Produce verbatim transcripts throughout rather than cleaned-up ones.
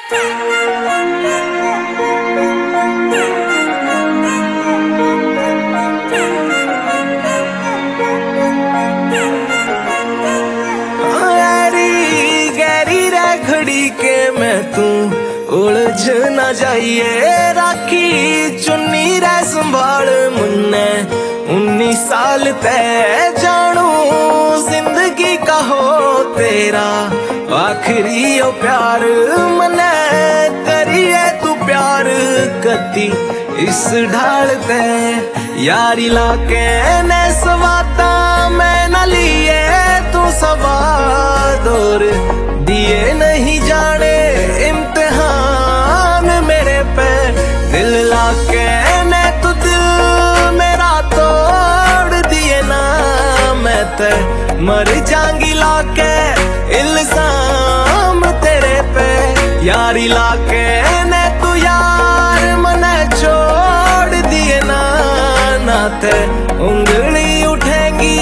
के मैं तू उलझ न जाइए, राखी चुन्नी रे संभाल मुन्ने उन्नीस साल तय जानू जिंदगी का हो तेरा आखिरी ओ प्यार मने करिए तू प्यार कती इस ढाल पे यारी लाके ने सवाता मैं न लिए तू सवाद और दिए नहीं जाने इम्तिहान मेरे पे दिल लाके ने तू दिल मेरा तोड़ दिए ना मैं ते मर जाऊंगी लाके इल्जाम तेरे पे यारी लाके ने तू यार मने छोड़ दिए ना ना ते उंगली उठेंगी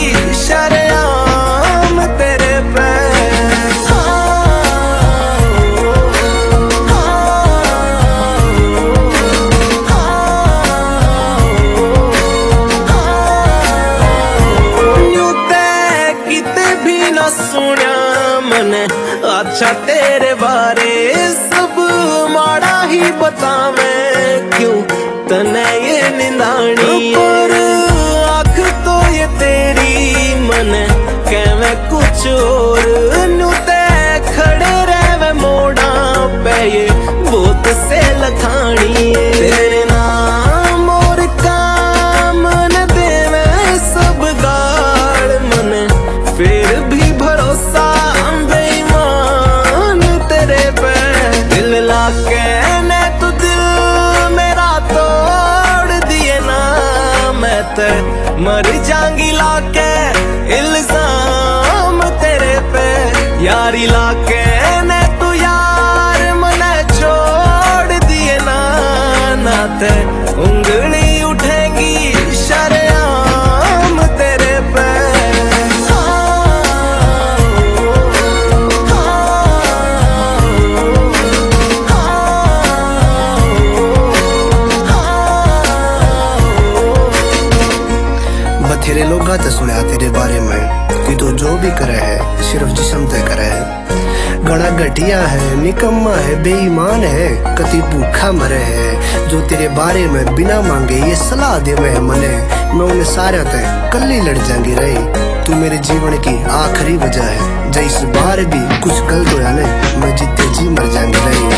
शर्म तेरे पे। सुनिया मने अच्छा तेरे बारे सब माड़ा ही बतावे क्यों तने ये निंदानी पर आँख तो ये तेरी मने कहवे कुछ और नुते खड़े रहवे मोड़ा पे ये बहुत से लखानी तेरे नाम और काम न देवे सब गाड़ मने फिर भी भरोसा बेईमान तेरे पे दिल लाके ने तू दिल मेरा तोड़ दिए ना मैं ते मर जाऊंगी लाके इल्जाम तेरे पे यारी लाके ने तू यार मने छोड़ दिए ना ना ते उंगली उठेगी शर्म तेरे पे। बथेरे लोग तो सुना तेरे बारे में कि तू जो भी करे है सिर्फ जिस्म ते करे है, घना घटिया है निकम्मा है बेईमान है कति भूखा मरे है जो तेरे बारे में बिना मांगे ये सलाह देवे है मने मैं उन्हें सारे ते कल्ली लड़ जाऊंगी रही तू मेरे जीवन की आखिरी वजह है जैस बार भी कुछ गलत होया ने मैं जीते जी मर जाऊंगी रही।